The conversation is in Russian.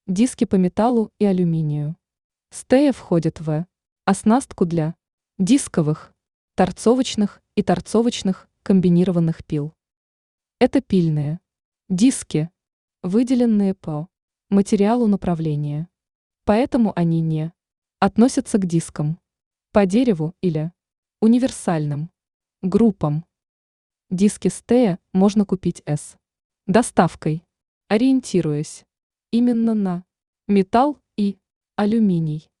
Диски по металлу и алюминию. Стея входит в оснастку для дисковых, торцовочных и торцовочных комбинированных пил. Это пильные диски, выделенные по материалу направления. Поэтому они не относятся к дискам по дереву или универсальным группам. Диски Стея можно купить с доставкой, ориентируясь именно на металл и алюминий.